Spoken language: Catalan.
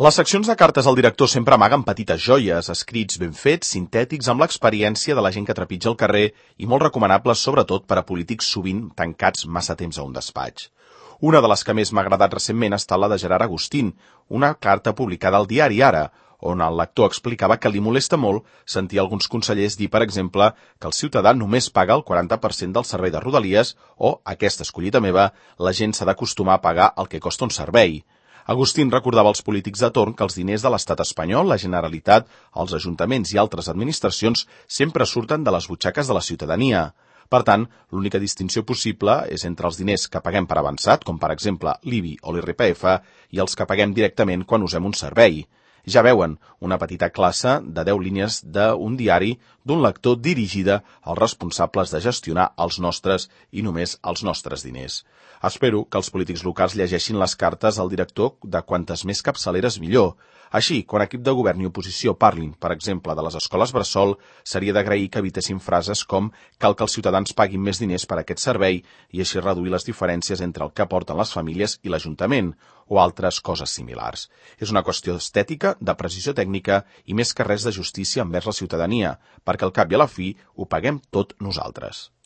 Les seccions de cartes al director sempre amaguen petites joies, escrits ben fets, sintètics, amb l'experiència de la gent que trepitja el carrer i molt recomanables, sobretot per a polítics sovint tancats massa temps a un despatx. Una de les que més m'ha agradat recentment ha estat la de Gerard Agustín, una carta publicada al diari Ara, on el lector explicava que li molesta molt sentir alguns consellers dir, per exemple, que el ciutadà només paga el 40% del servei de Rodalies o, aquesta és collita meva, la gent s'ha d'acostumar a pagar el que costa un servei. Agustín recordava als polítics de torn que els diners de l'estat espanyol, la Generalitat, els ajuntaments i altres administracions sempre surten de les butxaques de la ciutadania. Per tant, l'única distinció possible és entre els diners que paguem per avançat, com per exemple l'IBI o l'IRPF, i els que paguem directament quan usem un servei. Ja veuen, una petita classe de 10 línies d'un diari d'un lector dirigida als responsables de gestionar els nostres i només els nostres diners. Espero que els polítics locals llegeixin les cartes al director de quantes més capçaleres millor. Així, quan equip de govern i oposició parlin, per exemple, de les escoles bressol, seria d'agrair que evitessin frases com cal que els ciutadans paguin més diners per aquest servei i així reduir les diferències entre el que aporten les famílies i l'Ajuntament, o altres coses similars. És una qüestió estètica, de precisió tècnica i més que res de justícia envers la ciutadania, perquè al cap i a la fi ho paguem tot nosaltres.